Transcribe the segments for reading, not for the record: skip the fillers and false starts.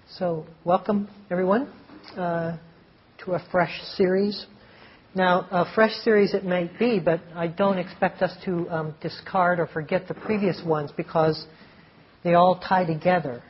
So, welcome everyone to a fresh series. Now, a fresh series it may be, but I don't expect us to discard or forget the previous ones because they all tie together.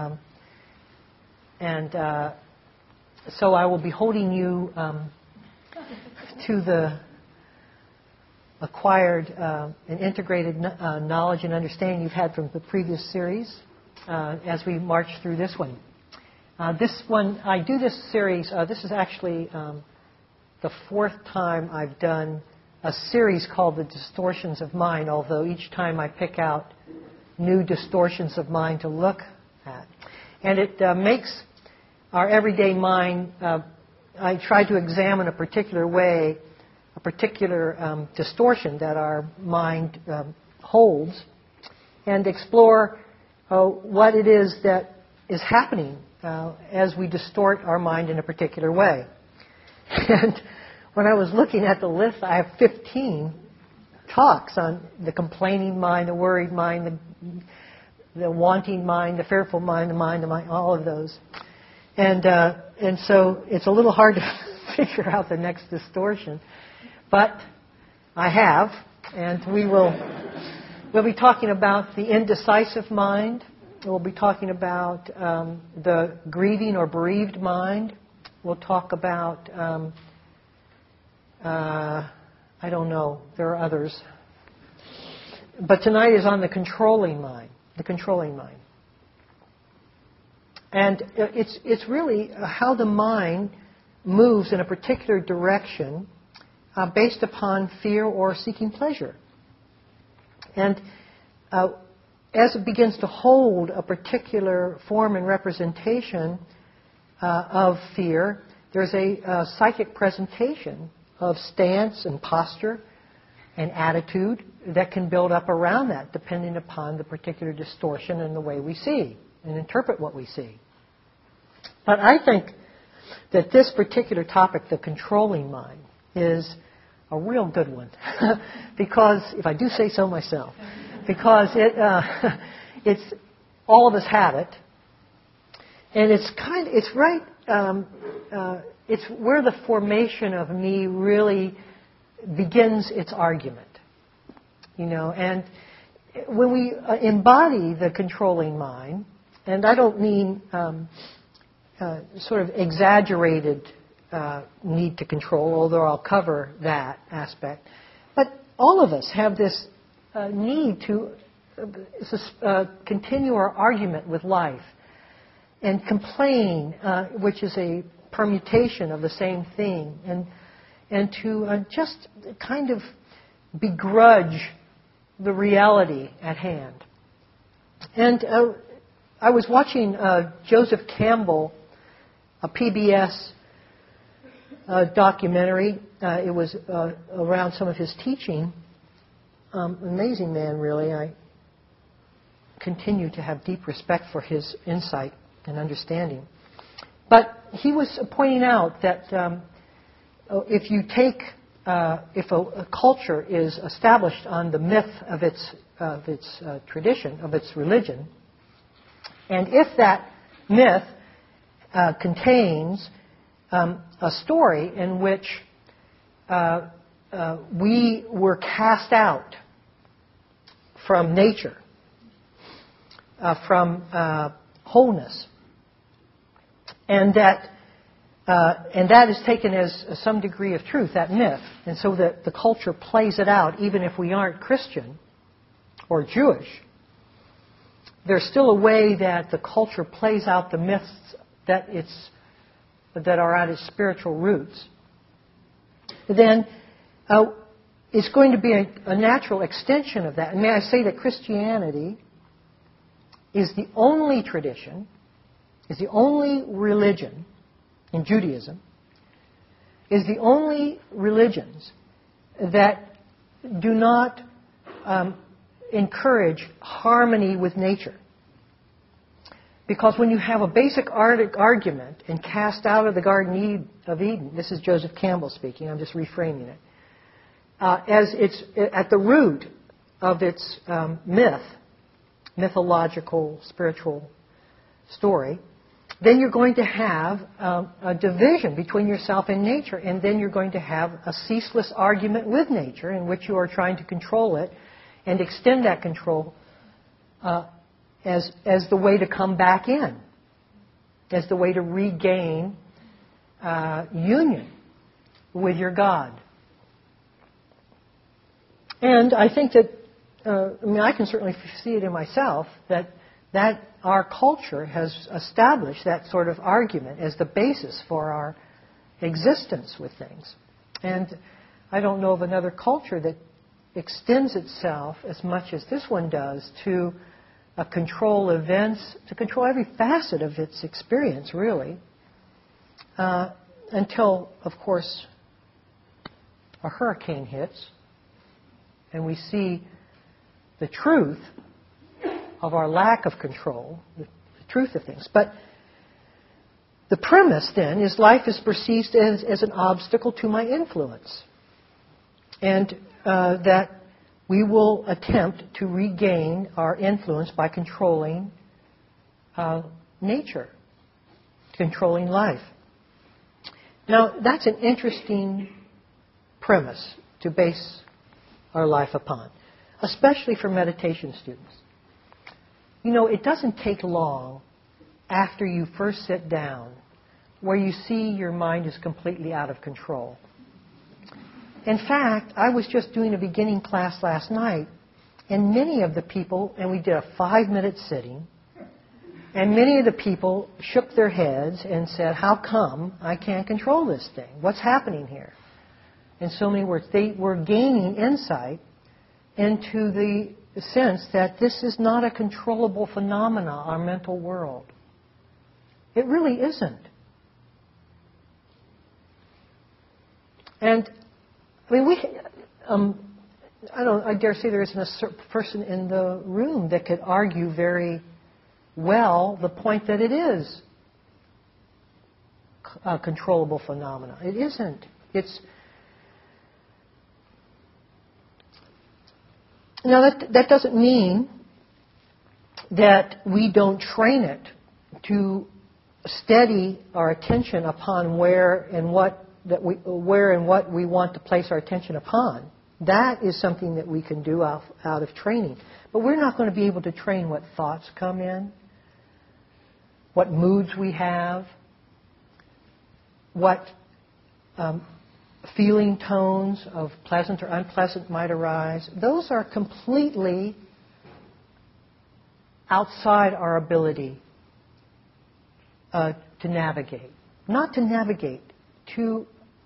So I will be holding you to the acquired and integrated knowledge and understanding you've had from the previous series as we march through this one. This one, I do this series, this is actually the fourth time I've done a series called The Distortions of Mind, although each time I pick out new distortions of mind to look at. And it makes our everyday mind, I try to examine a particular way, a particular distortion that our mind holds, and explore what it is that is happening as we distort our mind in a particular way. And when I was looking at the list, I have 15 talks on the complaining mind, the worried mind, the wanting mind, the fearful mind, all of those. And so it's a little hard to figure out the next distortion. But I have, and we'll be talking about the indecisive mind. We'll be talking about the grieving or bereaved mind. We'll talk about, I don't know, there are others. But tonight is on the controlling mind, And it's really how the mind moves in a particular direction based upon fear or seeking pleasure. And as it begins to hold a particular form and representation of fear, there's a psychic presentation of stance and posture and attitude that can build up around that depending upon the particular distortion and the way we see and interpret what we see. But I think that this particular topic, the controlling mind, is a real good one because, if I do say so myself, because it's all of us have it, and it's where the formation of me really begins its argument, And when we embody the controlling mind, and I don't mean sort of exaggerated need to control, although I'll cover that aspect, but all of us have this need to continue our argument with life and complain, which is a permutation of the same thing, and to just kind of begrudge the reality at hand. And I was watching Joseph Campbell, a PBS documentary. It was around some of his teaching. Amazing man, really. I continue to have deep respect for his insight and understanding. But he was pointing out that if a culture is established on the myth of its tradition, of its religion, and if that myth contains a story in which we were cast out from nature, from wholeness, and that is taken as some degree of truth, that myth, and so that the culture plays it out, even if we aren't Christian or Jewish. There's still a way that the culture plays out the myths that are at its spiritual roots. Then it's going to be a natural extension of that. And may I say that Christianity is the only tradition, is the only religion in Judaism, is the only religions that do not encourage harmony with nature. Because when you have a basic argument and cast out of the Garden of Eden, this is Joseph Campbell speaking, I'm just reframing it, as it's at the root of its mythological, spiritual story, then you're going to have a division between yourself and nature, and then you're going to have a ceaseless argument with nature in which you are trying to control it and extend that control as the way to come back in, as the way to regain union with your God. And I think that, I can certainly see it in myself, that our culture has established that sort of argument as the basis for our existence with things. And I don't know of another culture that extends itself as much as this one does to control events, to control every facet of its experience, really, until, of course, a hurricane hits and we see the truth of our lack of control, the truth of things. But the premise, then, is life is perceived as an obstacle to my influence. And that we will attempt to regain our influence by controlling nature, controlling life. Now, that's an interesting premise to base our life upon, especially for meditation students. It doesn't take long after you first sit down where you see your mind is completely out of control. In fact, I was just doing a beginning class last night, and many of the people, and we did a 5-minute sitting, and many of the people shook their heads and said, how come I can't control this thing? What's happening here? In so many words, they were gaining insight into the sense that this is not a controllable phenomena, our mental world. It really isn't. And I dare say there isn't a person in the room that could argue very well the point that it is a controllable phenomena. It isn't. Now, that doesn't mean that we don't train it to steady our attention upon where and what we want to place our attention upon. That is something that we can do out of training. But we're not going to be able to train what thoughts come in, what moods we have, what feeling tones of pleasant or unpleasant might arise. Those are completely outside our ability to navigate. Not to navigate, to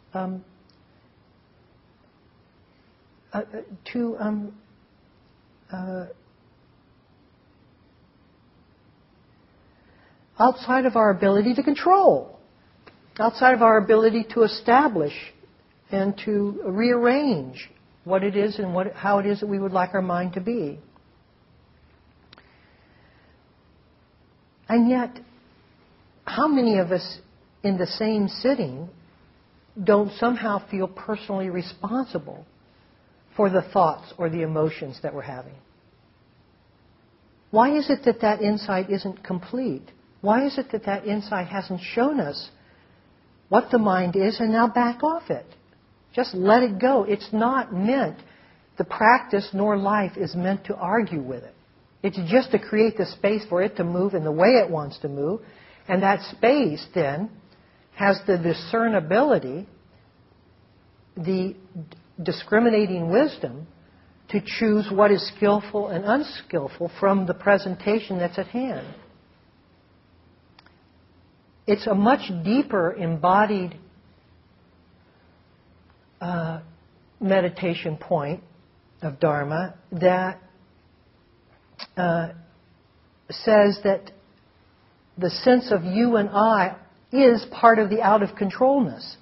outside of our ability to control, outside of our ability to establish and to rearrange what it is and how it is that we would like our mind to be. And yet, how many of us in the same sitting don't somehow feel personally responsible for the thoughts or the emotions that we're having? Why is it that insight isn't complete? Why is it that insight hasn't shown us what the mind is and now back off it? Just let it go. It's not meant, the practice nor life is meant to argue with it. It's just to create the space for it to move in the way it wants to move. And that space then has the discernibility, the discriminating wisdom to choose what is skillful and unskillful from the presentation that's at hand. It's a much deeper embodied meditation point of Dharma that says that the sense of you and I is part of the out-of-controlness.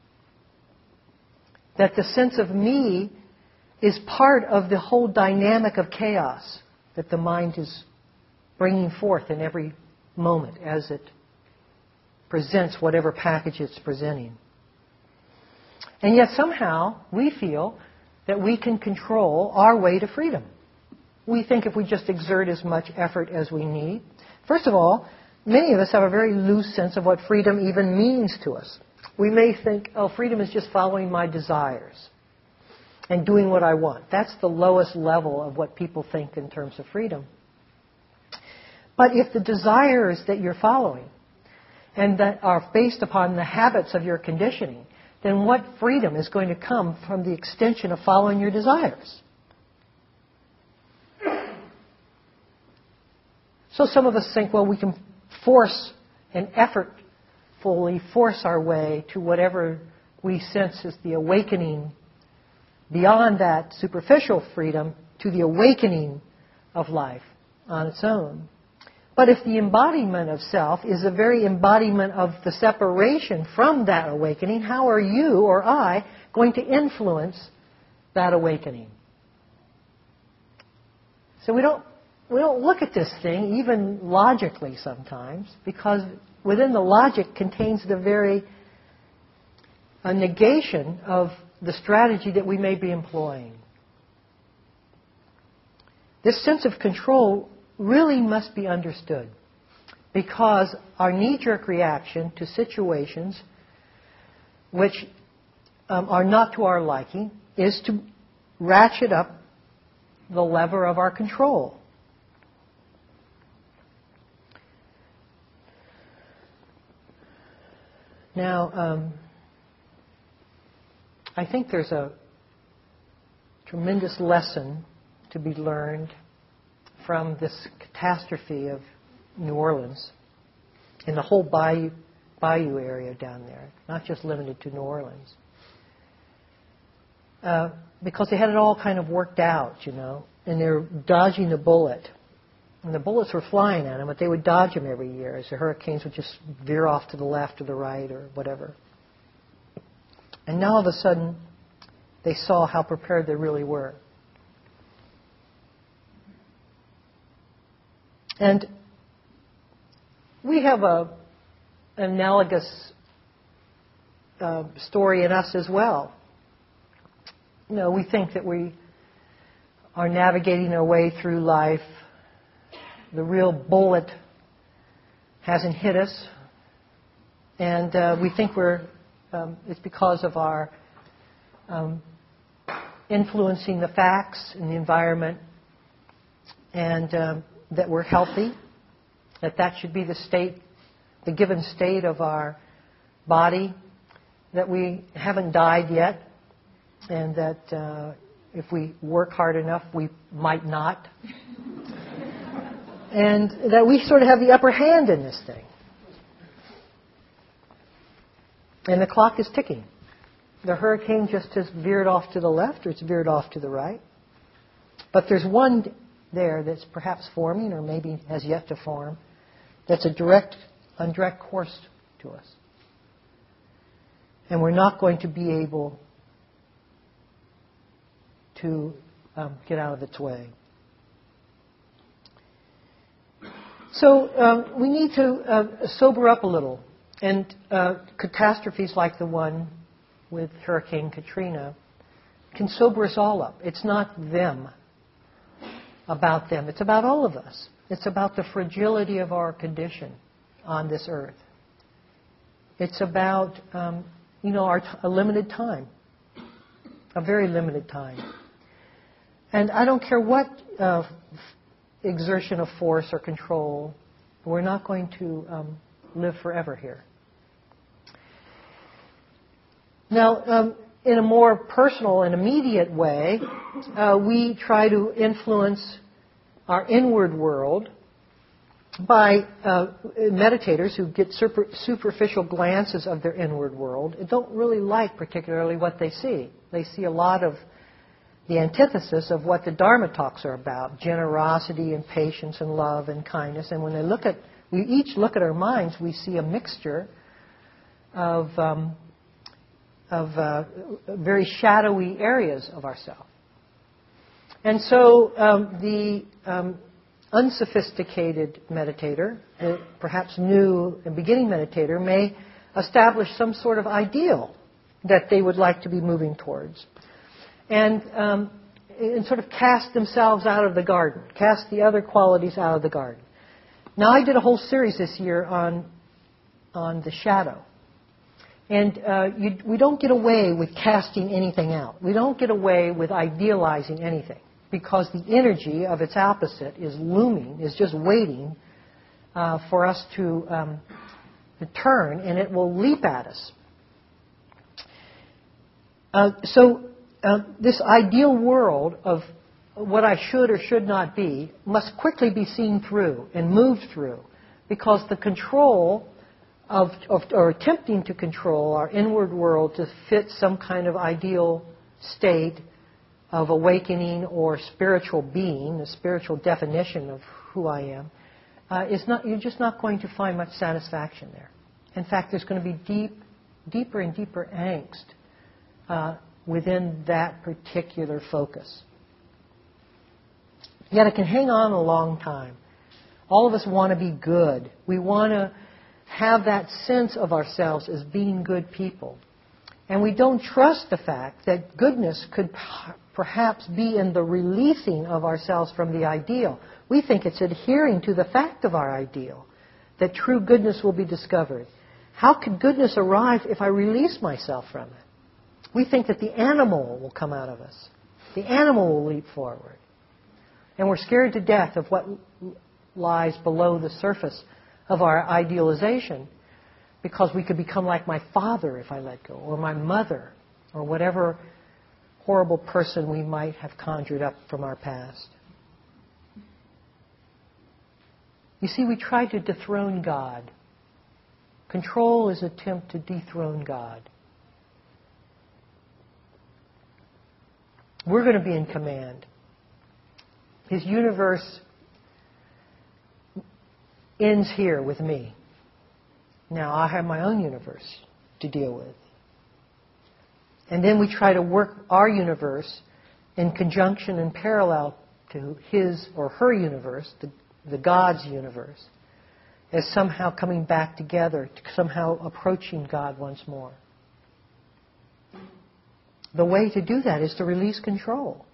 That the sense of me is part of the whole dynamic of chaos that the mind is bringing forth in every moment as it presents whatever package it's presenting. And yet somehow we feel that we can control our way to freedom. We think if we just exert as much effort as we need. First of all, many of us have a very loose sense of what freedom even means to us. We may think, oh, freedom is just following my desires and doing what I want. That's the lowest level of what people think in terms of freedom. But if the desires that you're following and that are based upon the habits of your conditioning, then what freedom is going to come from the extension of following your desires? So some of us think, well, we can force and effortfully force our way to whatever we sense is the awakening beyond that superficial freedom to the awakening of life on its own. But if the embodiment of self is the very embodiment of the separation from that awakening, how are you or I going to influence that awakening? So we don't look at this thing even logically sometimes, because within the logic contains the very negation of the strategy that we may be employing. This sense of control really must be understood, because our knee-jerk reaction to situations which are not to our liking is to ratchet up the lever of our control. Now, I think there's a tremendous lesson to be learned from this catastrophe of New Orleans and the whole bayou area down there, not just limited to New Orleans. Because they had it all kind of worked out, and they're dodging the bullet. And the bullets were flying at them, but they would dodge them every year as the hurricanes would just veer off to the left or the right or whatever. And now all of a sudden, they saw how prepared they really were. And we have an analogous story in us as well. We think that we are navigating our way through life. The real bullet hasn't hit us, and we think it's because of our influencing the facts and the environment, and that we're healthy, that should be the given state of our body, that we haven't died yet, and that if we work hard enough, we might not. And that we sort of have the upper hand in this thing. And the clock is ticking. The hurricane just has veered off to the left or it's veered off to the right. But there's one there that's perhaps forming or maybe has yet to form that's on direct course to us. And we're not going to be able to get out of its way. So we need to sober up a little. And catastrophes like the one with Hurricane Katrina can sober us all up. It's not about them. It's about all of us. It's about the fragility of our condition on this earth. It's about, a limited time, a very limited time. And I don't care what exertion of force or control, we're not going to live forever here. Now, in a more personal and immediate way, we try to influence our inward world by meditators who get superficial glances of their inward world and don't really like particularly what they see. They see a lot of the antithesis of what the Dharma talks are about, generosity and patience and love and kindness. And when we each look at our minds, we see a mixture of very shadowy areas of ourselves. And so the unsophisticated meditator, the perhaps new and beginning meditator, may establish some sort of ideal that they would like to be moving towards. And sort of cast themselves out of the garden, cast the other qualities out of the garden. Now, I did a whole series this year on the shadow. And we don't get away with casting anything out. We don't get away with idealizing anything, because the energy of its opposite is looming, is just waiting for us to turn, and it will leap at us. So this ideal world of what I should or should not be must quickly be seen through and moved through, because the control or attempting to control our inward world to fit some kind of ideal state of awakening or spiritual being, the spiritual definition of who I am, you're just not going to find much satisfaction there. In fact, there's going to be deeper and deeper angst within that particular focus. Yet it can hang on a long time. All of us want to be good. We want to have that sense of ourselves as being good people. And we don't trust the fact that goodness could perhaps be in the releasing of ourselves from the ideal. We think it's adhering to the fact of our ideal, that true goodness will be discovered. How could goodness arrive if I release myself from it? We think that the animal will come out of us. The animal will leap forward. And we're scared to death of what lies below the surface of our idealization, because we could become like my father if I let go, or my mother, or whatever horrible person we might have conjured up from our past. You see, we try to dethrone God. Control is an attempt to dethrone God. We're going to be in command. His universe ends here with me. Now, I have my own universe to deal with. And then we try to work our universe in conjunction and parallel to his or her universe, the God's universe, as somehow coming back together, somehow approaching God once more. The way to do that is to release control.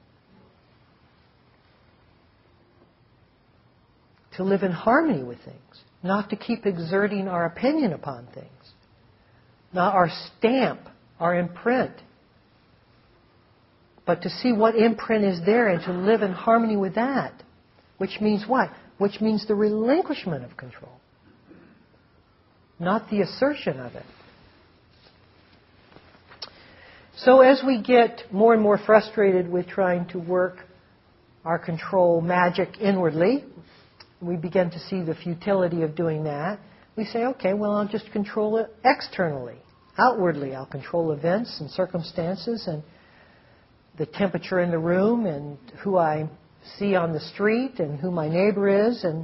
To live in harmony with things, not to keep exerting our opinion upon things, not our stamp, our imprint, but to see what imprint is there and to live in harmony with that. Which means what? Which means the relinquishment of control, not the assertion of it. So as we get more and more frustrated with trying to work our control magic inwardly, we begin to see the futility of doing that. We say, okay, well, I'll just control it externally. Outwardly, I'll control events and circumstances and the temperature in the room and who I see on the street and who my neighbor is. And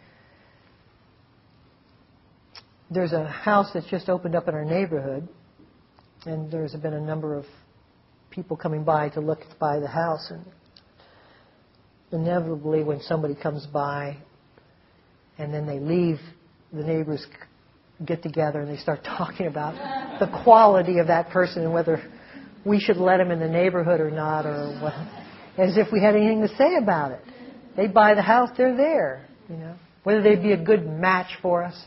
there's a house that's just opened up in our neighborhood, and there's been a number of people coming by to look by the house. And inevitably, when somebody comes by and then they leave, the neighbors get together and they start talking about the quality of that person and whether we should let him in the neighborhood or not, or what, as if we had anything to say about it. They buy the house, they're there, you know. Whether they'd be a good match for us.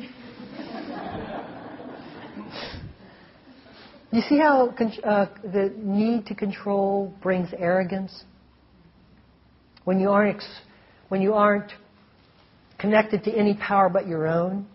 You see how the need to control brings arrogance? When you aren't connected to any power but your own.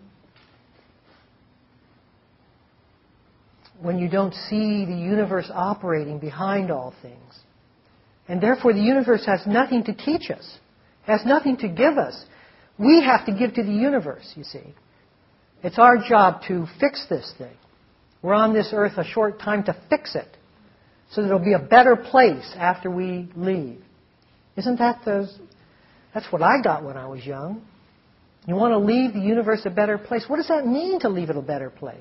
When you don't see the universe operating behind all things. And therefore the universe has nothing to teach us. Has nothing to give us. We have to give to the universe, you see. It's our job to fix this thing. We're on this earth a short time to fix it, so that it'll be a better place after we leave. Isn't that that's what I got when I was young. You want to leave the universe a better place. What does that mean, to leave it a better place?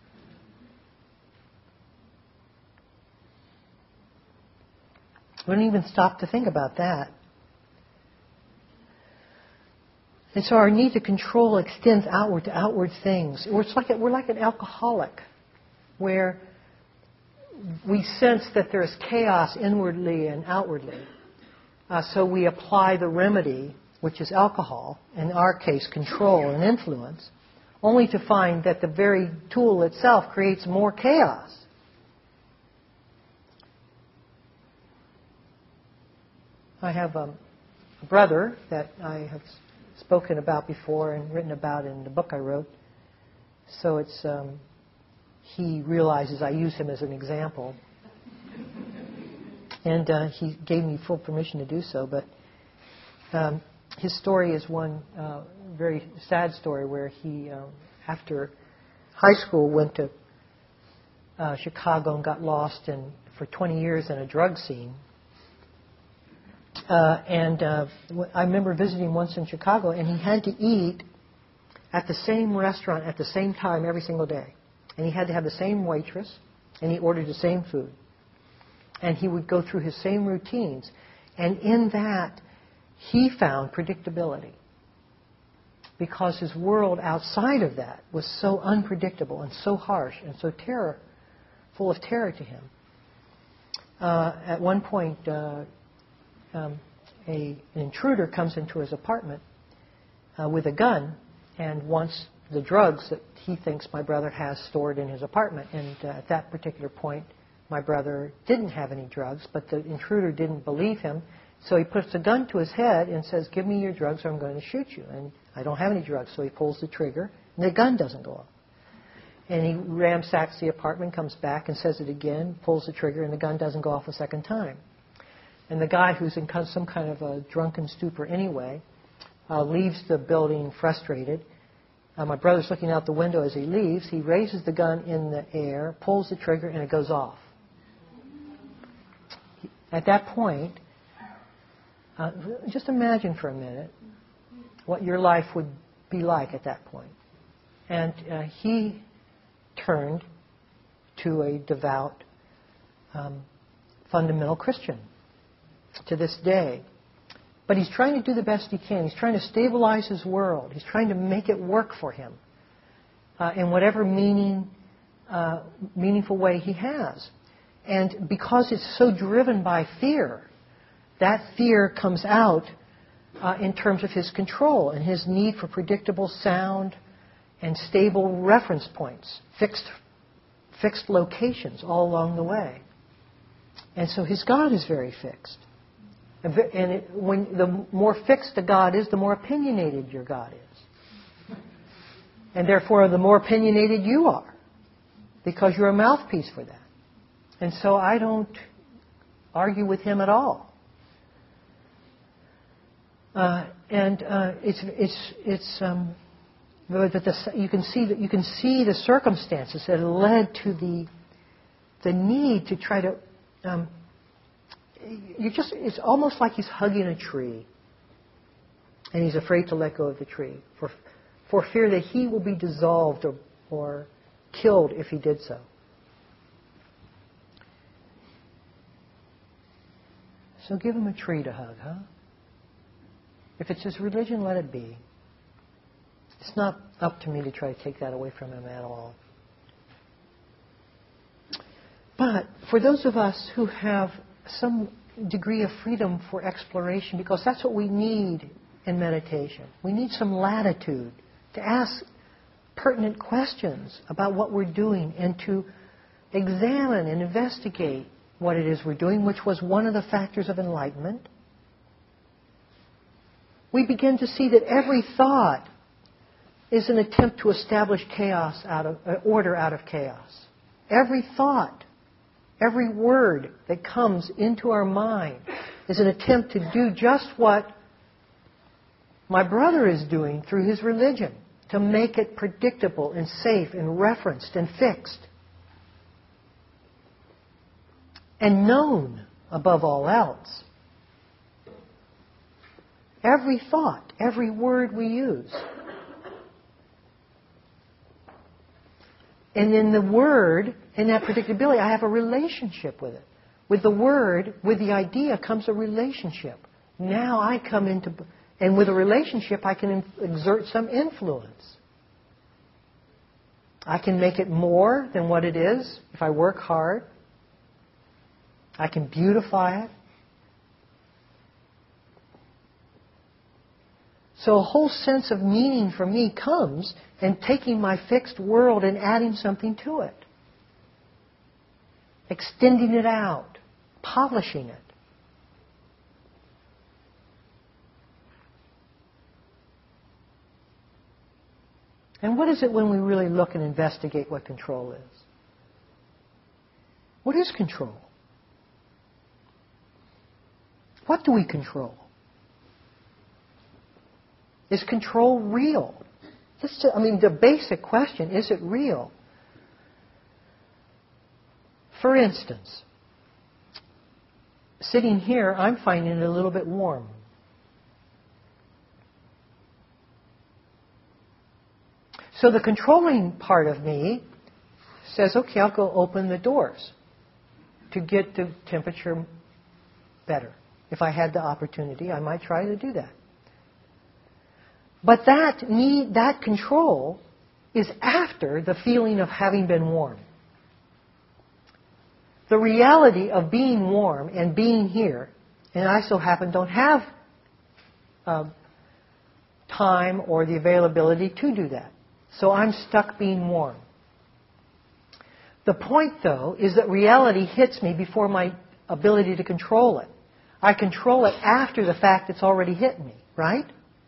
We don't even stop to think about that. And so our need to control extends outward to outward things. We're like an alcoholic, where we sense that there's chaos inwardly and outwardly. So we apply the remedy which is alcohol, in our case control and influence, only to find that the very tool itself creates more chaos. I have a brother that I have spoken about before and written about in the book I wrote. So it's he realizes I use him as an example. And he gave me full permission to do so. But his story is one very sad story where he, after high school, went to Chicago and got lost for 20 years in a drug scene. I remember visiting once in Chicago, and he had to eat at the same restaurant at the same time every single day. And he had to have the same waitress, and he ordered the same food. And he would go through his same routines. And in that, he found predictability. Because his world outside of that was so unpredictable and so harsh and so full of terror to him. At one point, an intruder comes into his apartment with a gun and wants the drugs that he thinks my brother has stored in his apartment. And at that particular point, my brother didn't have any drugs, but the intruder didn't believe him. So he puts a gun to his head and says, "Give me your drugs or I'm going to shoot you." And I don't have any drugs. So he pulls the trigger and the gun doesn't go off. And he ransacks the apartment, comes back and says it again, pulls the trigger, and the gun doesn't go off a second time. And the guy, who's in some kind of a drunken stupor anyway, leaves the building frustrated. My brother's looking out the window as he leaves. He raises the gun in the air, pulls the trigger, and it goes off. At that point, just imagine for a minute what your life would be like at that point. And he turned to a devout, fundamental Christian to this day. But he's trying to do the best he can. He's trying to stabilize his world. He's trying to make it work for him in whatever meaningful way he has. And because it's so driven by fear, that fear comes out in terms of his control and his need for predictable sound and stable reference points, fixed locations all along the way. And so his God is very fixed. And the more fixed the God is, the more opinionated your God is. And therefore, the more opinionated you are, because you're a mouthpiece for that. And so I don't argue with him at all. You can see the circumstances that led to the need to try to. It's almost like he's hugging a tree, and he's afraid to let go of the tree for fear that he will be dissolved or killed if he did so. So give him a tree to hug, huh? If it's his religion, let it be. It's not up to me to try to take that away from him at all. But for those of us who have some degree of freedom for exploration, because that's what we need in meditation. We need some latitude to ask pertinent questions about what we're doing and to examine and investigate what it is we're doing, which was one of the factors of enlightenment. We begin to see that every thought is an attempt to establish order out of chaos. Every thought, every word that comes into our mind is an attempt to do just what my brother is doing through his religion, to make it predictable and safe and referenced and fixed. And known above all else. Every thought, every word we use. And in the word, in that predictability, I have a relationship with it. With the word, with the idea comes a relationship. Now I come into, and with a relationship I can exert some influence. I can make it more than what it is if I work hard. I can beautify it. So a whole sense of meaning for me comes in taking my fixed world and adding something to it. Extending it out. Polishing it. And what is it when we really look and investigate what control is? What is control? What do we control? Is control real? The basic question, is it real? For instance, sitting here, I'm finding it a little bit warm. So the controlling part of me says, okay, I'll go open the doors to get the temperature better. If I had the opportunity, I might try to do that. But that control is after the feeling of having been warm. The reality of being warm and being here, and I so happen don't have time or the availability to do that. So I'm stuck being warm. The point, though, is that reality hits me before my ability to control it. I control it after the fact it's already hit me, right?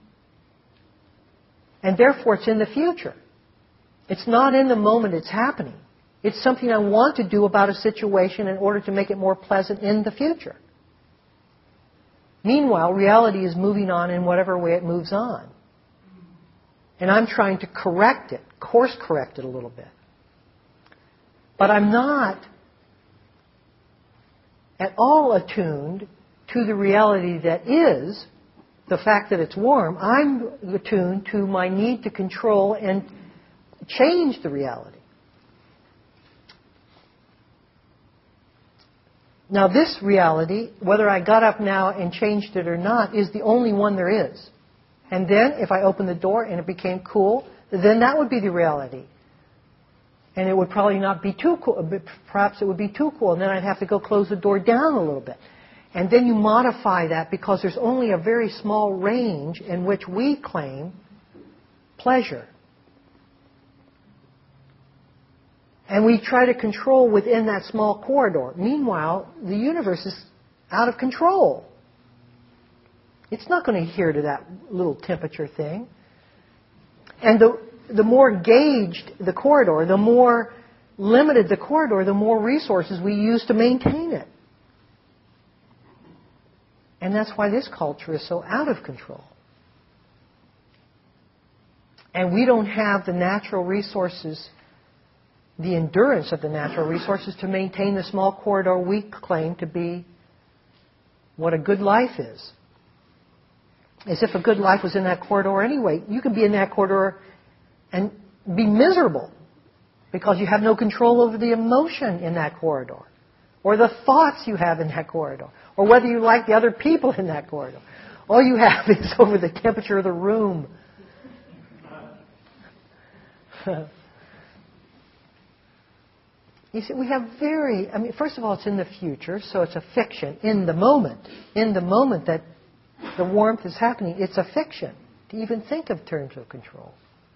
And therefore it's in the future. It's not in the moment it's happening. It's something I want to do about a situation in order to make it more pleasant in the future. Meanwhile, reality is moving on in whatever way it moves on. And I'm trying to correct it, course correct it a little bit. But I'm not at all attuned to the reality that is the fact that it's warm. I'm attuned to my need to control and change the reality. Now this reality, whether I got up now and changed it or not, is the only one there is. And then if I opened the door and it became cool, then that would be the reality. And it would probably not be too cool. Perhaps it would be too cool. And then I'd have to go close the door down a little bit. And then you modify that because there's only a very small range in which we claim pleasure. And we try to control within that small corridor. Meanwhile, the universe is out of control. It's not going to adhere to that little temperature thing. And the more gauged the corridor, the more limited the corridor, the more resources we use to maintain it. And that's why this culture is so out of control. And we don't have the natural resources, the endurance of the natural resources to maintain the small corridor we claim to be what a good life is. As if a good life was in that corridor anyway. You could be in that corridor and be miserable because you have no control over the emotion in that corridor or the thoughts you have in that corridor or whether you like the other people in that corridor. All you have is over the temperature of the room. You see, we have first of all, it's in the future, so it's a fiction in the moment. In the moment that the warmth is happening, it's a fiction to even think of terms of control.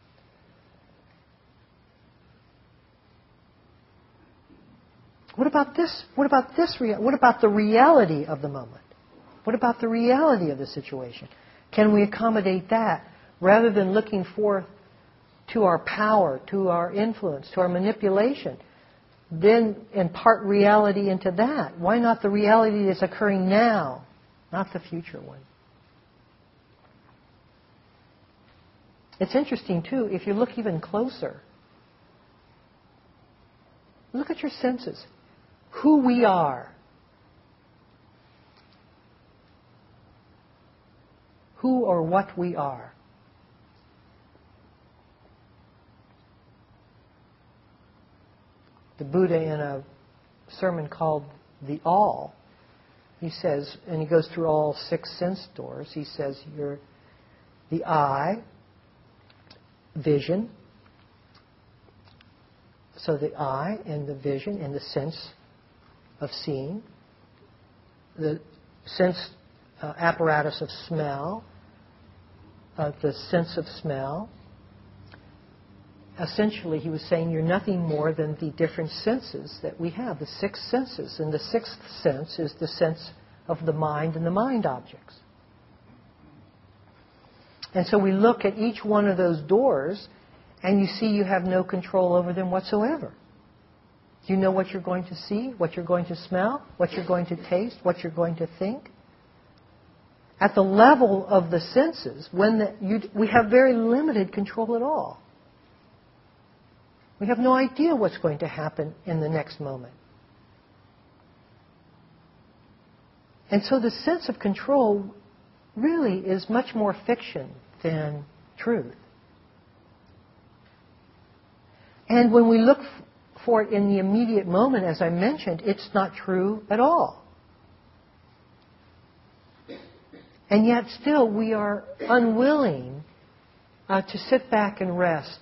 What about this? What about the reality of the moment? What about the reality of the situation? Can we accommodate that rather than looking forth to our power, to our influence, to our manipulation? Then impart reality into that. Why not the reality that's occurring now, not the future one? It's interesting, too, if you look even closer. Look at your senses. Who we are. Who or what we are. The Buddha, in a sermon called The All, he says, and he goes through all 6 sense doors, he says, you're the eye, vision. So the eye and the vision and the sense of seeing, the sense apparatus of smell, the sense of smell. Essentially, he was saying you're nothing more than the different senses that we have, the six senses. And the sixth sense is the sense of the mind and the mind objects. And so we look at each one of those doors, and you see you have no control over them whatsoever. Do you know what you're going to see, what you're going to smell, what you're going to taste, what you're going to think? At the level of the senses, we have very limited control at all. We have no idea what's going to happen in the next moment. And so the sense of control really is much more fiction than truth. And when we look for it in the immediate moment, as I mentioned, it's not true at all. And yet still we are unwilling to sit back and rest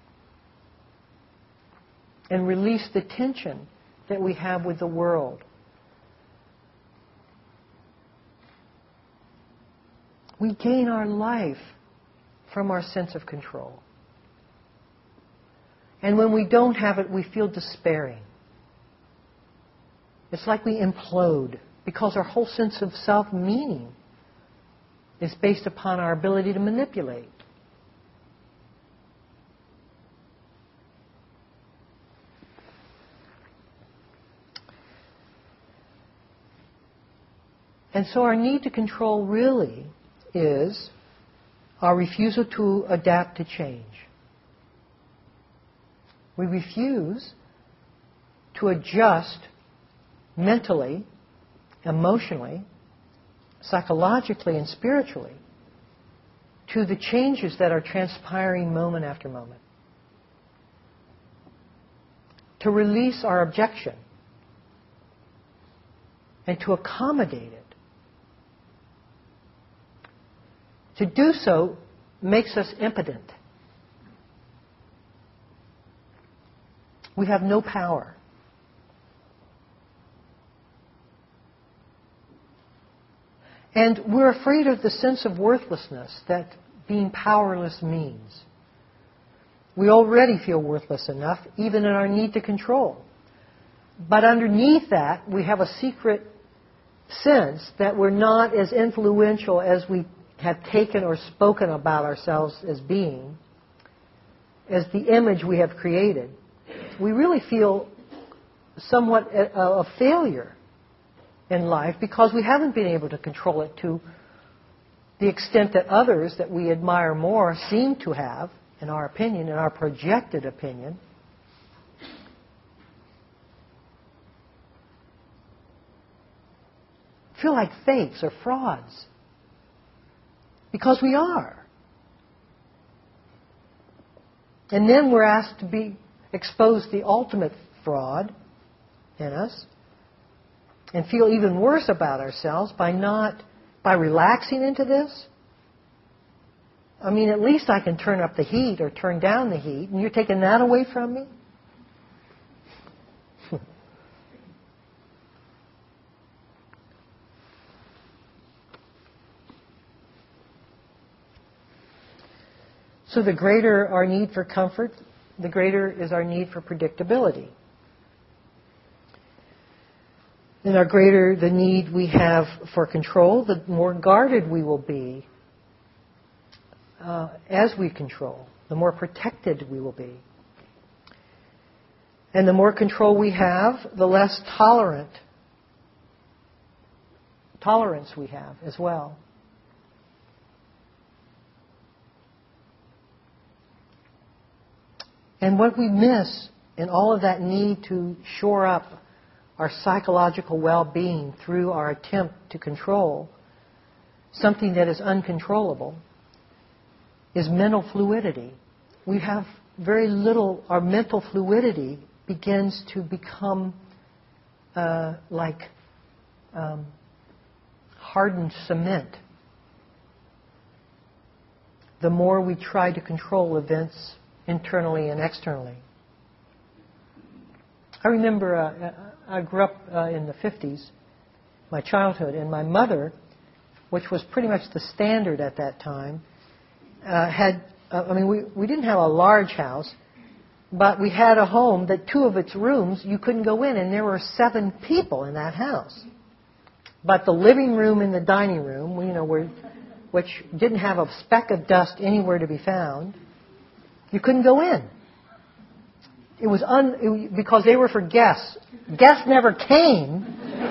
and release the tension that we have with the world. We gain our life from our sense of control. And when we don't have it, we feel despairing. It's like we implode because our whole sense of self-meaning is based upon our ability to manipulate. And so our need to control really is our refusal to adapt to change. We refuse to adjust mentally, emotionally, psychologically, and spiritually to the changes that are transpiring moment after moment. To release our objection and to accommodate it. To do so makes us impotent. We have no power. And we're afraid of the sense of worthlessness that being powerless means. We already feel worthless enough, even in our need to control. But underneath that, we have a secret sense that we're not as influential as we have taken or spoken about ourselves as being, as the image we have created. We really feel somewhat a failure in life because we haven't been able to control it to the extent that others that we admire more seem to have, in our opinion, in our projected opinion. Feel like fakes or frauds. Because we are. And then we're asked to expose the ultimate fraud in us and feel even worse about ourselves by relaxing into this. I mean, at least I can turn up the heat or turn down the heat, and you're taking that away from me? So the greater our need for comfort, the greater is our need for predictability. And the greater the need we have for control, the more guarded we will be as we control, the more protected we will be. And the more control we have, the less tolerance we have as well. And what we miss in all of that need to shore up our psychological well-being through our attempt to control something that is uncontrollable is mental fluidity. We have very little, our mental fluidity begins to become like hardened cement. The more we try to control events internally and externally. I remember I grew up in the 50s, my childhood, and my mother, which was pretty much the standard at that time, we didn't have a large house, but we had a home that 2 of its rooms you couldn't go in, and there were 7 people in that house. But the living room and the dining room, which didn't have a speck of dust anywhere to be found, you couldn't go in. It was because they were for guests. Guests never came.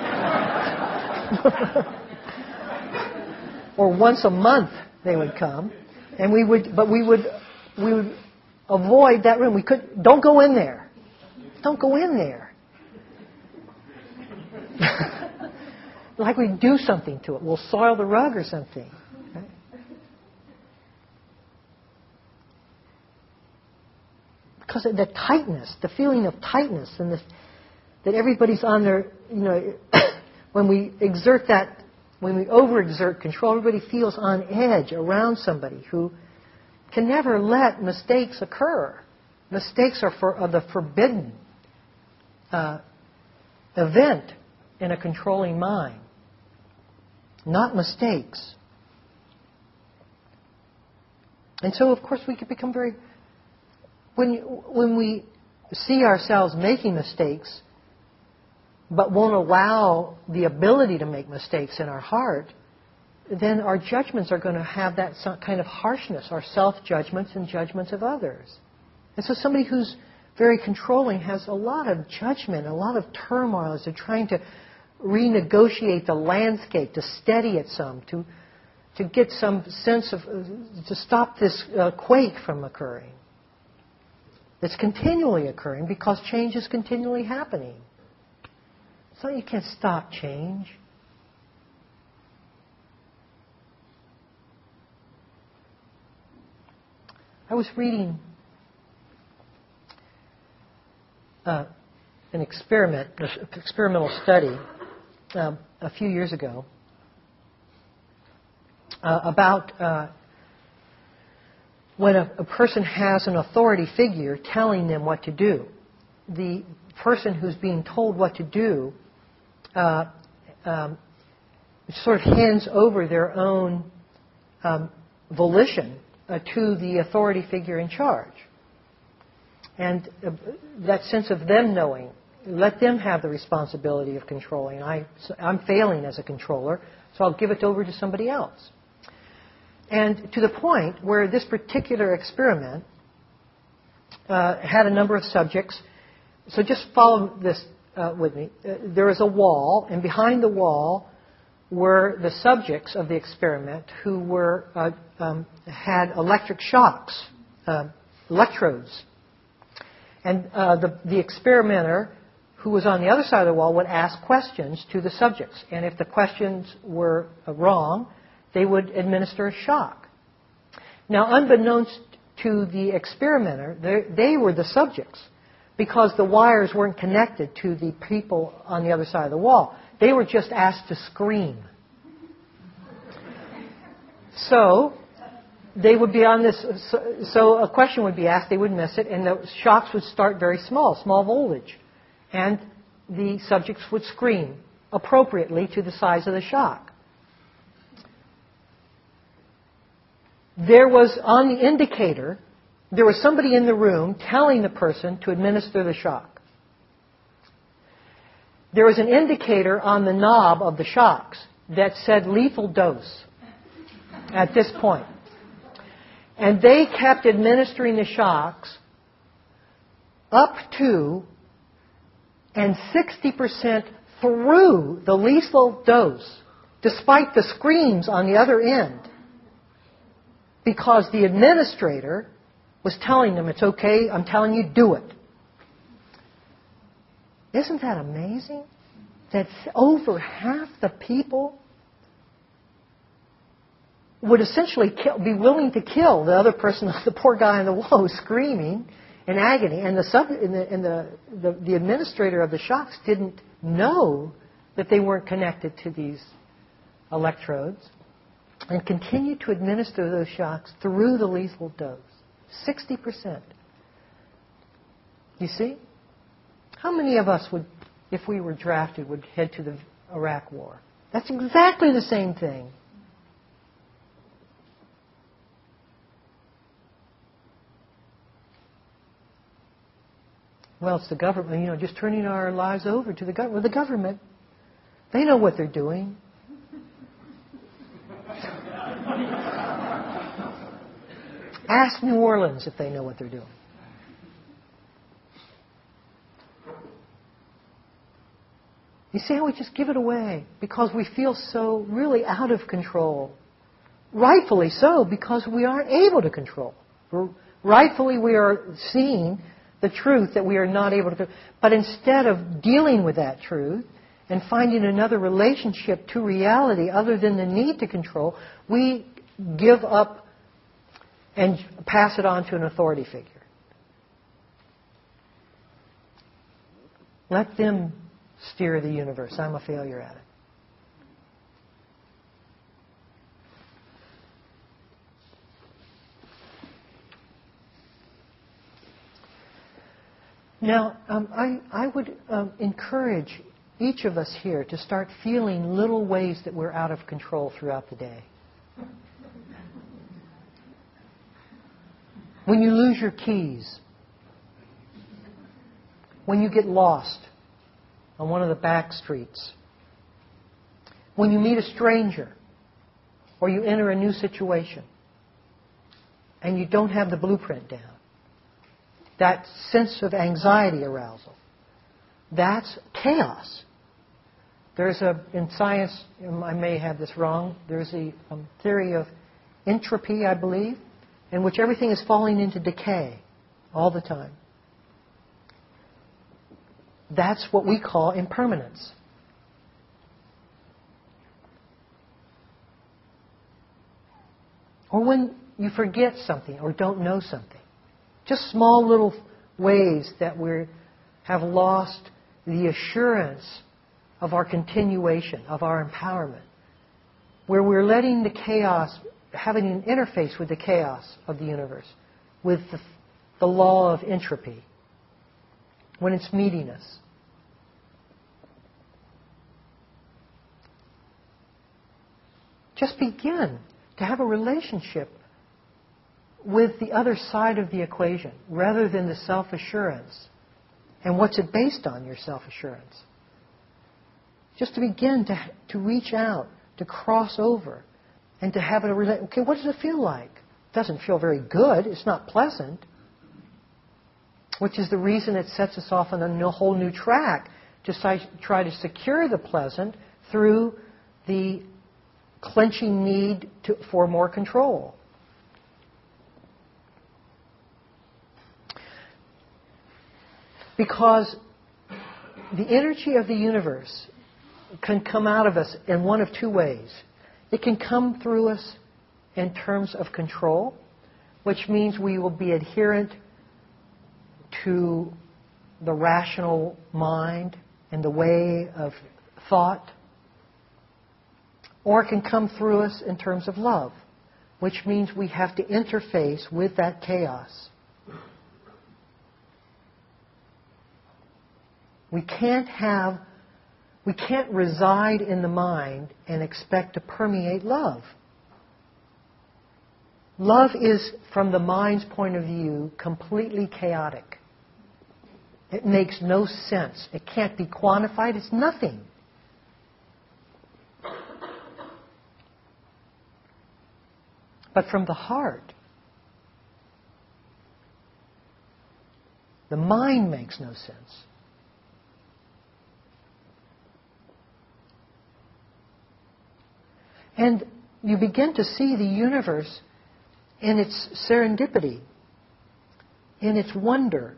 Or once a month they would come, and we would avoid that room. Don't go in there. Don't go in there. Like we'd do something to it. We'll soil the rug or something. Right? Because of the tightness, the feeling of tightness, and that everybody's on their, when we overexert control, everybody feels on edge around somebody who can never let mistakes occur. Mistakes are the forbidden event in a controlling mind. Not mistakes. And so, of course, we can become very... When we see ourselves making mistakes, but won't allow the ability to make mistakes in our heart, then our judgments are going to have that kind of harshness, our self-judgments and judgments of others. And so somebody who's very controlling has a lot of judgment, a lot of turmoil as they're trying to renegotiate the landscape, to steady it some, to get some sense of, to stop this quake from occurring. It's continually occurring because change is continually happening. So you can't stop change. I was reading an experimental study a few years ago about when a person has an authority figure telling them what to do. The person who's being told what to do sort of hands over their own volition to the authority figure in charge. And that sense of them knowing, let them have the responsibility of controlling. I'm failing as a controller, so I'll give it over to somebody else. And to the point where this particular experiment had a number of subjects. So just follow this with me. There was a wall, and behind the wall were the subjects of the experiment who had electric shocks, electrodes. And the experimenter, who was on the other side of the wall, would ask questions to the subjects. And if the questions were wrong, they would administer a shock. Now, unbeknownst to the experimenter, they were the subjects, because the wires weren't connected to the people on the other side of the wall. They were just asked to scream. So they would be on this. So a question would be asked, they would miss it, and the shocks would start very small voltage, and the subjects would scream appropriately to the size of the shock. There was on the indicator, there was somebody in the room telling the person to administer the shock. There was an indicator on the knob of the shocks that said lethal dose at this point. And they kept administering the shocks up to and 60% through the lethal dose, despite the screams on the other end, because the administrator was telling them, it's okay, I'm telling you, do it. Isn't that amazing? That over half the people would essentially be willing to kill the other person, the poor guy on the wall who's screaming in agony. And the administrator of the shocks didn't know that they weren't connected to these electrodes, and continued to administer those shocks through the lethal dose. 60%. You see? How many of us would, if we were drafted, would head to the Iraq War? That's exactly the same thing. well, it's the government, just turning our lives over to the government. Well, the government, they know what they're doing. Ask New Orleans if they know what they're doing. You see how we just give it away because we feel so really out of control. Rightfully so, because we aren't able to control. Rightfully, we are seeing the truth that we are not able to. But instead of dealing with that truth and finding another relationship to reality other than the need to control, we give up and pass it on to an authority figure. Let them steer the universe. I'm a failure at it. Now, I would encourage each of us here to start feeling little ways that we're out of control throughout the day. When you lose your keys, when you get lost on one of the back streets, when you meet a stranger, or you enter a new situation, and you don't have the blueprint down, that sense of anxiety arousal, that's chaos. There's in science, I may have this wrong, there's a theory of entropy, I believe, in which everything is falling into decay all the time. That's what we call impermanence. Or when you forget something or don't know something. Just small little ways that we have lost the assurance of our continuation, of our empowerment. Where we're letting the chaos, having an interface with the chaos of the universe, with the law of entropy, when it's meeting us. Just begin to have a relationship with the other side of the equation, rather than the self-assurance. And what's it based on, your self-assurance? Just to begin to reach out, to cross over, and to have a relationship. Okay, what does it feel like? It doesn't feel very good. It's not pleasant. Which is the reason it sets us off on a whole new track to try to secure the pleasant through the clenching need for more control. Because the energy of the universe can come out of us in one of two ways. It can come through us in terms of control, which means we will be adherent to the rational mind and the way of thought. Or it can come through us in terms of love, which means we have to interface with that chaos. We can't reside in the mind and expect to permeate love. Love is, from the mind's point of view, completely chaotic. It makes no sense. It can't be quantified. It's nothing. But from the heart, the mind makes no sense. And you begin to see the universe in its serendipity, in its wonder,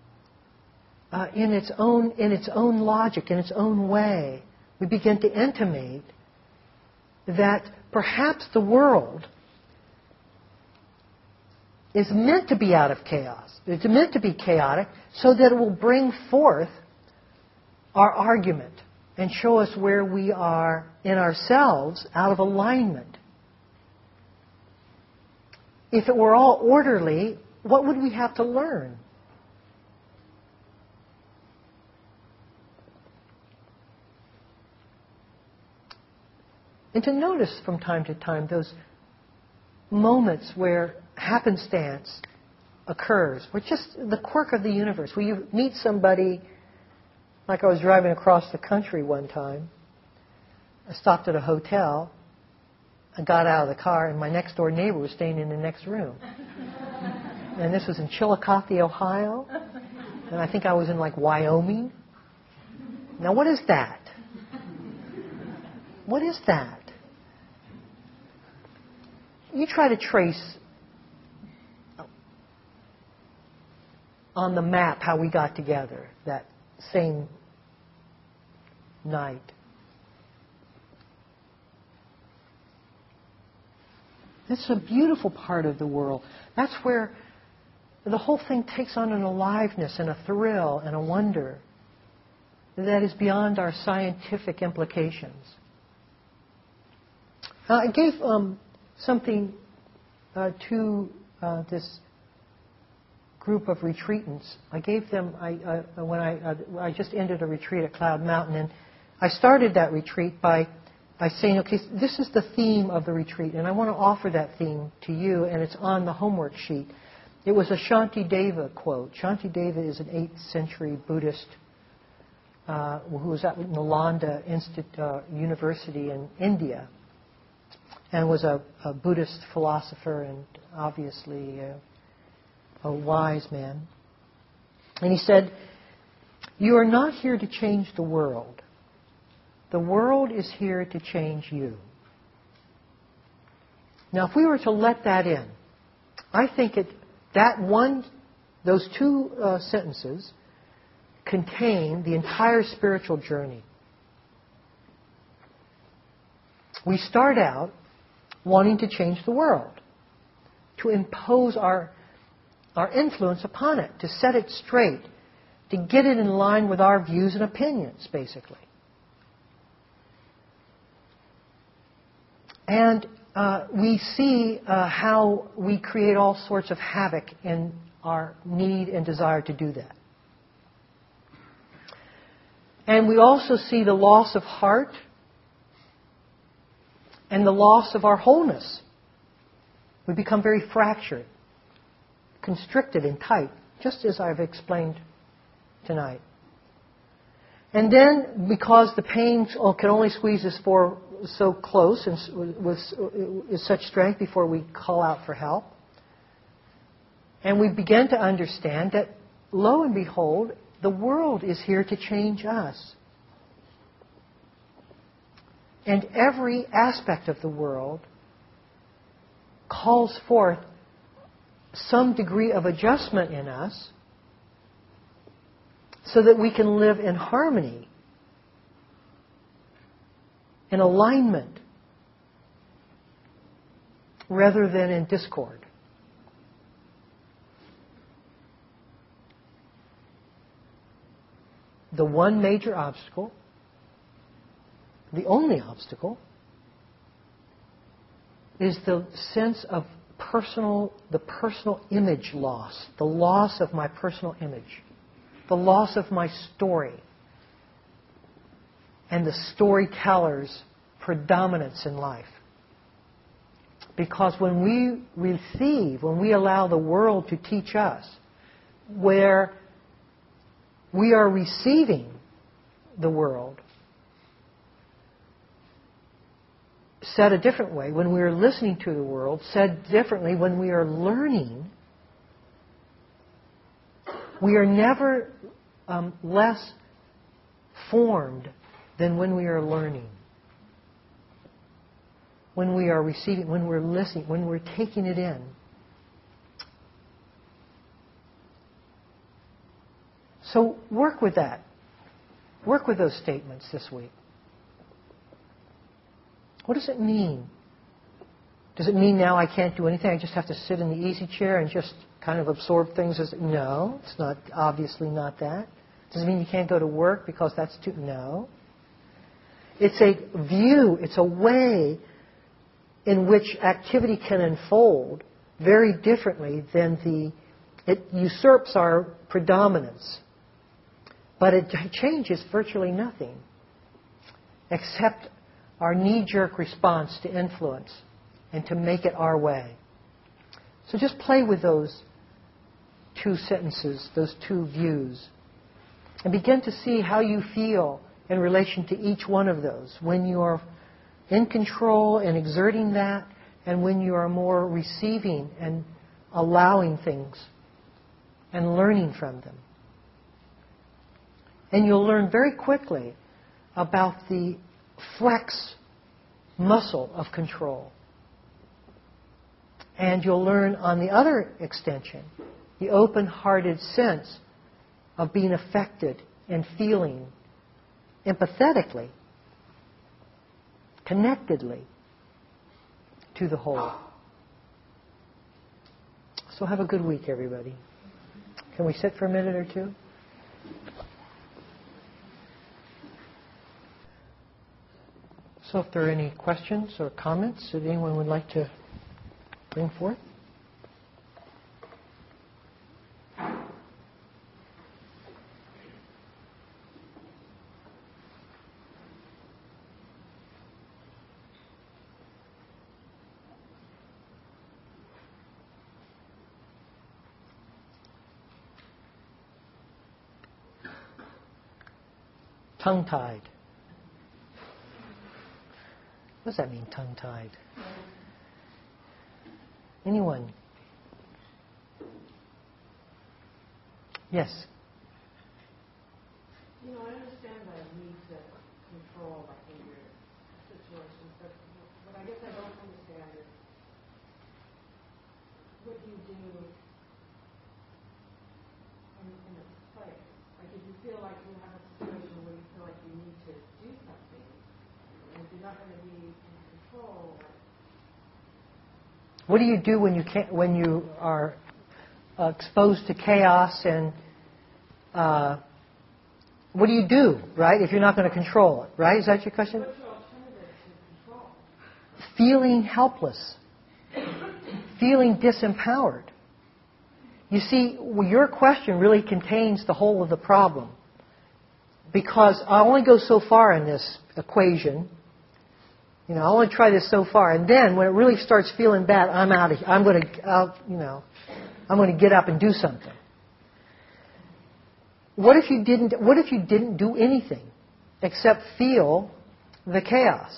in its own logic, in its own way. We begin to intimate that perhaps the world is meant to be out of chaos. It's meant to be chaotic so that it will bring forth our argument and show us where we are in ourselves out of alignment. If it were all orderly, what would we have to learn? And to notice from time to time those moments where happenstance occurs. We're just the quirk of the universe. Where you meet somebody, like I was driving across the country one time. I stopped at a hotel. I got out of the car, and my next door neighbor was staying in the next room. And this was in Chillicothe, Ohio. And I think I was in like Wyoming. Now, what is that? What is that? You try to trace on the map how we got together that same night. It's a beautiful part of the world. That's where the whole thing takes on an aliveness and a thrill and a wonder that is beyond our scientific implications. I gave something to this group of retreatants. I gave them, when I just ended a retreat at Cloud Mountain, and I started that retreat by saying, okay, this is the theme of the retreat, and I want to offer that theme to you, and it's on the homework sheet. It was a Shantideva quote. Shantideva is an 8th century Buddhist who was at Nalanda University in India, and was a Buddhist philosopher and obviously a wise man. And he said, "You are not here to change the world. The world is here to change you." Now, if we were to let that in, I think those two sentences contain the entire spiritual journey. We start out wanting to change the world, to impose our influence upon it, to set it straight, to get it in line with our views and opinions, basically. And we see how we create all sorts of havoc in our need and desire to do that. And we also see the loss of heart and the loss of our wholeness. We become very fractured, constricted and tight, just as I've explained tonight. And then, because the pain can only squeeze us so close and with such strength before we call out for help, and we begin to understand that, lo and behold, the world is here to change us. And every aspect of the world calls forth some degree of adjustment in us so that we can live in harmony, in alignment, rather than in discord. The one major obstacle, the only obstacle, is the sense of the personal image loss, the loss of my personal image, the loss of my story, and the storyteller's predominance in life. Because when we allow the world to teach us, where we are receiving the world, said a different way, when we are listening to the world, said differently, when we are learning, we are never less formed than when we are learning. When we are receiving, when we're listening, when we're taking it in. So work with that. Work with those statements this week. What does it mean? Does it mean now I can't do anything? I just have to sit in the easy chair and just kind of absorb things as... No, it's not, obviously not that. Does it mean you can't go to work because that's too... No. It's a view, it's a way in which activity can unfold very differently than it usurps our predominance. But it changes virtually nothing except our knee-jerk response to influence and to make it our way. So just play with those two sentences, those two views. And begin to see how you feel in relation to each one of those. When you are in control and exerting that, and when you are more receiving and allowing things and learning from them. And you'll learn very quickly about the flex muscle of control. And you'll learn on the other extension, the open-hearted sense of being affected and feeling empathetically, connectedly to the whole. So have a good week, everybody. Can we sit for a minute or two? So if there are any questions or comments that anyone would like to bring forth? Tongue-tied. What does that mean, tongue-tied? Anyone? Yes? You know, I understand the need to control, like, in your situations, but what I guess I don't understand is what you do in a place. Like, if you feel like you have a situation where you feel like you need to do something, and if you're not going to be in control, what do you do when you are exposed to chaos, and what do you do, right, if you're not going to control it, right? Is that your question? what's your alternative to control? Feeling helpless. Feeling disempowered. You see, your question really contains the whole of the problem. Because I only go so far in this equation. You know, I only try this so far, and then when it really starts feeling bad, I'm out of here. I'm going to get up and do something. What if you didn't do anything except feel the chaos?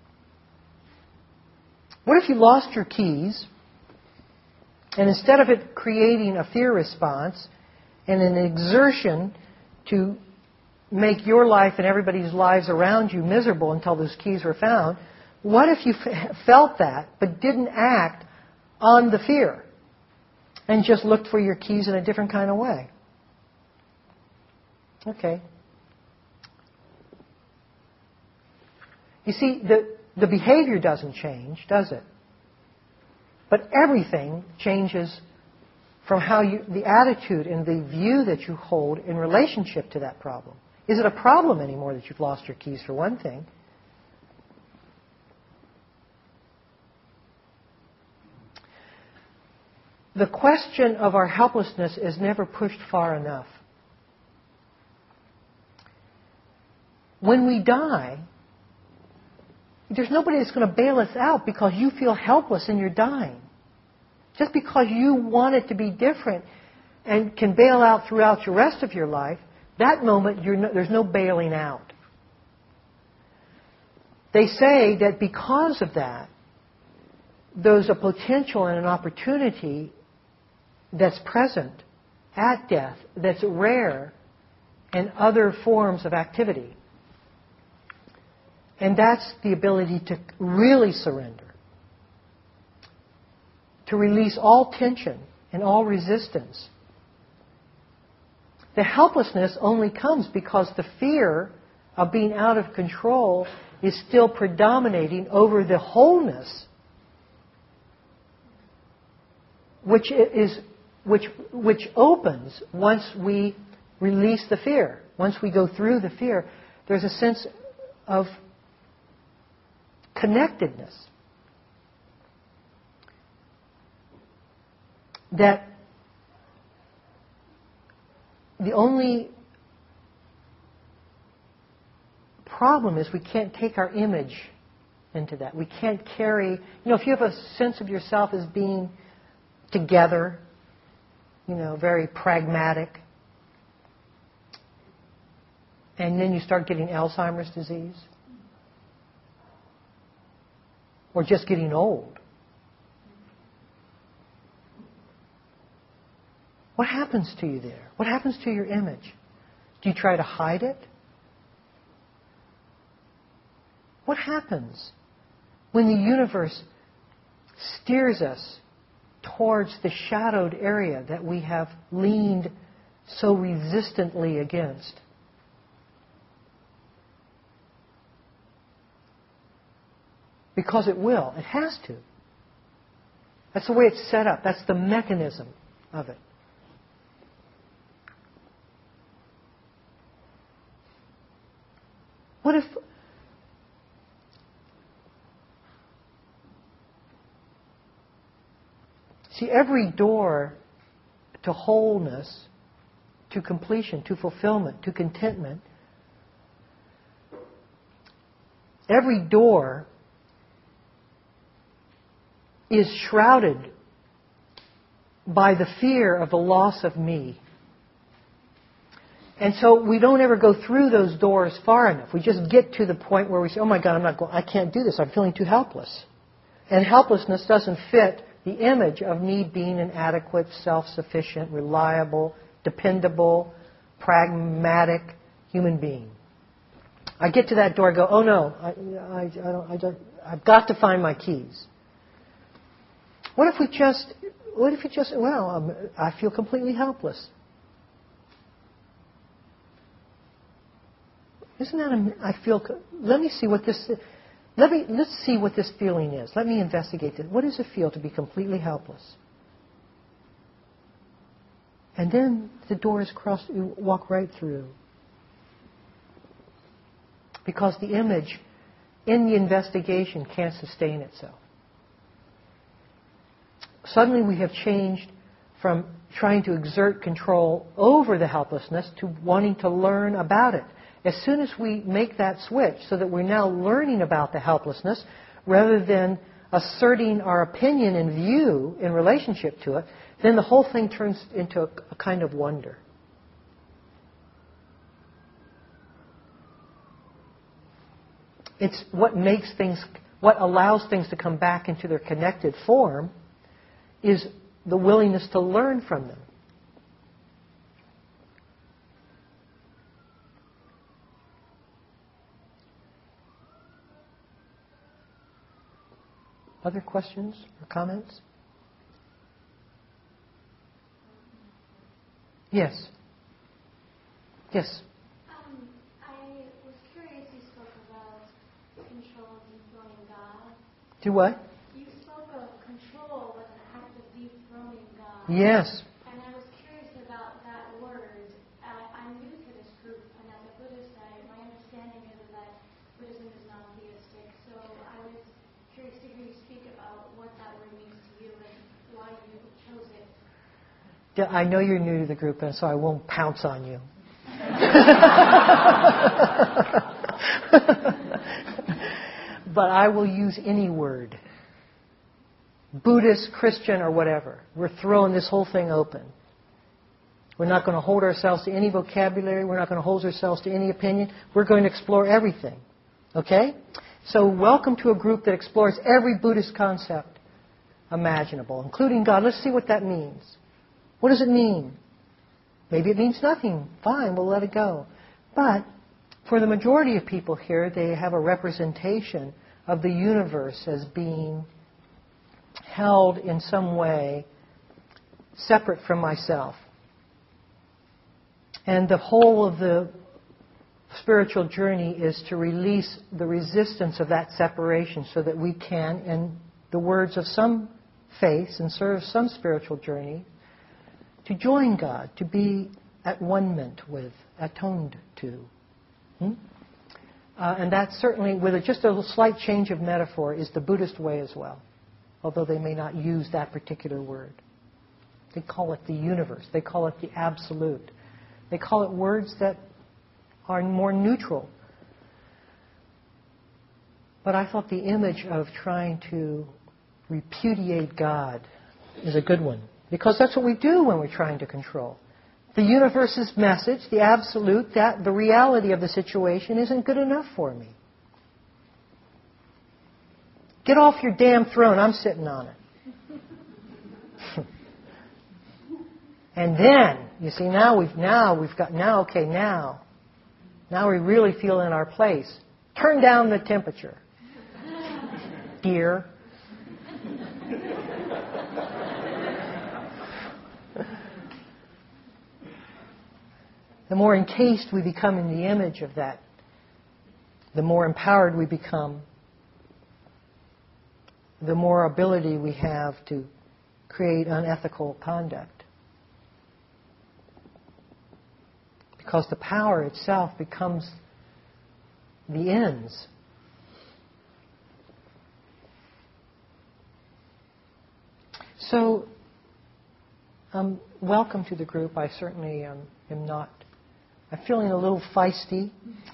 What if you lost your keys, and instead of it creating a fear response and an exertion to make your life and everybody's lives around you miserable until those keys were found, what if you felt that but didn't act on the fear and just looked for your keys in a different kind of way? Okay. You see, the behavior doesn't change, does it? But everything changes from how the attitude and the view that you hold in relationship to that problem. Is it a problem anymore that you've lost your keys, for one thing? The question of our helplessness is never pushed far enough. When we die, there's nobody that's going to bail us out because you feel helpless and you're dying. Just because you want it to be different and can bail out throughout the rest of your life, that moment there's no bailing out. They say that because of that, there's a potential and an opportunity that's present at death that's rare in other forms of activity. And that's the ability to really surrender, to release all tension and all resistance. The helplessness only comes because the fear of being out of control is still predominating over the wholeness, which opens once we release the fear. Once we go through the fear, there's a sense of connectedness that the only problem is we can't take our image into that. We can't carry, if you have a sense of yourself as being together, very pragmatic. And then you start getting Alzheimer's disease. Or just getting old. What happens to you there? What happens to your image? Do you try to hide it? What happens when the universe steers us towards the shadowed area that we have leaned so resistantly against? Because it will. It has to. That's the way it's set up. That's the mechanism of it. What if... See, every door to wholeness, to completion, to fulfillment, to contentment, every door is shrouded by the fear of the loss of me. And so we don't ever go through those doors far enough. We just get to the point where we say, oh my God, I can't do this. I'm feeling too helpless. And helplessness doesn't fit the image of me being an adequate, self-sufficient, reliable, dependable, pragmatic human being. I get to that door and go, oh no, I've got to find my keys. What if you just, I feel completely helpless. Isn't that, let's see what this feeling is. Let me investigate this. What does it feel to be completely helpless? And then the door is crossed, you walk right through. Because the image in the investigation can't sustain itself. Suddenly we have changed from trying to exert control over the helplessness to wanting to learn about it. As soon as we make that switch so that we're now learning about the helplessness rather than asserting our opinion and view in relationship to it, then the whole thing turns into a kind of wonder. It's what allows things to come back into their connected form is the willingness to learn from them. Other questions or comments? Yes. Yes. I was curious, you spoke about control of dethroning God. Do what? You spoke of control as an act of dethroning God. Yes. And I was curious about that word. I'm new to this group, and as a Buddhist, my understanding is that Buddhism is non-theistic. So I was curious to hear you speak about what that word means to you and why you chose it. I know you're new to the group, and so I won't pounce on you. But I will use any word. Buddhist, Christian, or whatever. We're throwing this whole thing open. We're not going to hold ourselves to any vocabulary. We're not going to hold ourselves to any opinion. We're going to explore everything. Okay? So welcome to a group that explores every Buddhist concept imaginable, including God. Let's see what that means. What does it mean? Maybe it means nothing. Fine, we'll let it go. But for the majority of people here, they have a representation of the universe as being held in some way separate from myself. And the whole of the spiritual journey is to release the resistance of that separation so that we can, in the words of some faiths and sort of some spiritual journey, to join God, to be at one-ment with, atoned to. And that certainly, with just a slight change of metaphor, is the Buddhist way as well, although they may not use that particular word. They call it the universe. They call it the absolute. They call it words that are more neutral. But I thought the image of trying to repudiate God is a good one. Because that's what we do when we're trying to control. The universe's message, the absolute, that the reality of the situation isn't good enough for me. Get off your damn throne, I'm sitting on it. And then, you see, now we really feel in our place. Turn down the temperature, dear. The more encased we become in the image of that, the more empowered we become, the more ability we have to create unethical conduct. Because the power itself becomes the ends. So, welcome to the group. I certainly am not. I'm feeling a little feisty.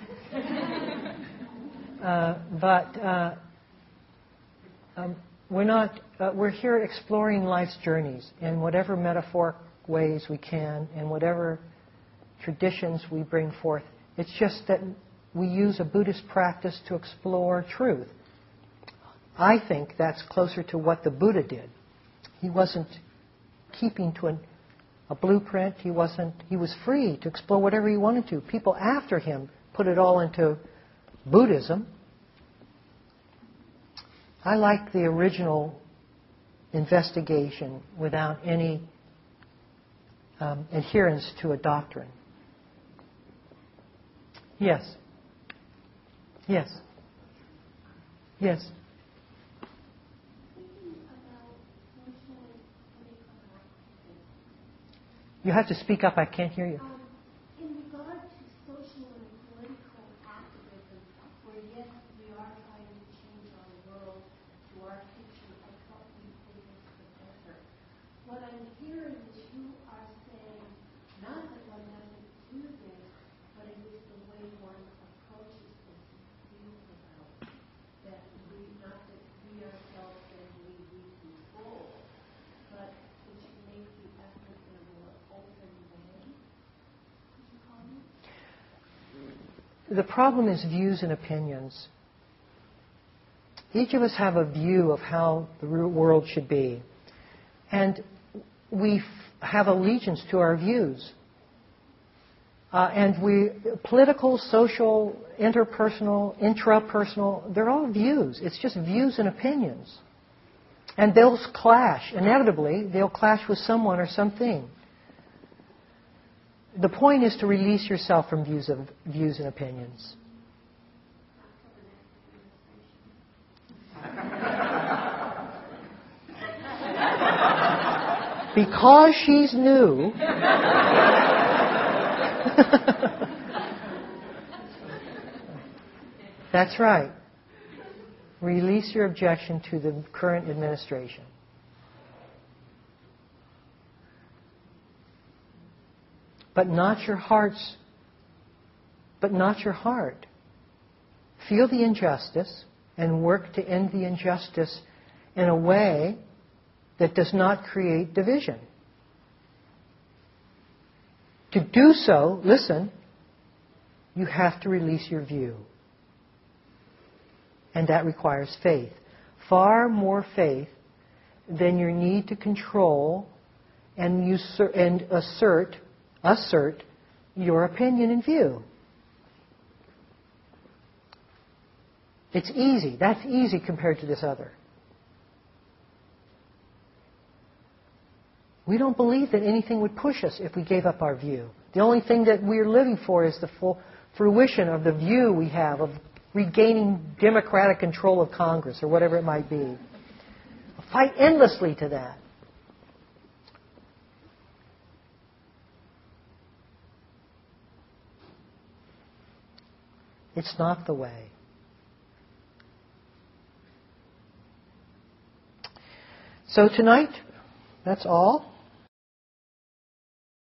We're here exploring life's journeys in whatever metaphoric ways we can, and whatever traditions we bring forth. It's just that we use a Buddhist practice to explore truth. I think that's closer to what the Buddha did. He wasn't keeping to a blueprint. He was free to explore whatever he wanted to. People after him put it all into Buddhism. I like the original investigation without any adherence to a doctrine. Yes. Yes. Yes. You have to speak up. I can't hear you. In regard to social and political activism, where yes, we are trying to change our world to our picture of what we think is the better. What I'm hearing is you are saying not that one doesn't do this, but it is the way one approaches this view about that not that we ourselves then we control, but it should make the effort in a more open way. Could you comment? The problem is views and opinions. Each of us have a view of how the world should be. And we have allegiance to our views. Political, social, interpersonal, intrapersonal, they're all views. It's just views and opinions. And they'll clash. Inevitably, they'll clash with someone or something. The point is to release yourself from views and opinions. Because she's new. That's right. Release your objection to the current administration. But not your heart. Feel the injustice and work to end the injustice in a way that does not create division. To do so, listen, you have to release your view. And that requires faith. Far more faith than your need to control and assert your opinion and view. It's easy. That's easy compared to this other. We don't believe that anything would push us if we gave up our view. The only thing that we're living for is the full fruition of the view we have of regaining democratic control of Congress or whatever it might be. Fight endlessly to that. It's not the way. So tonight, that's all.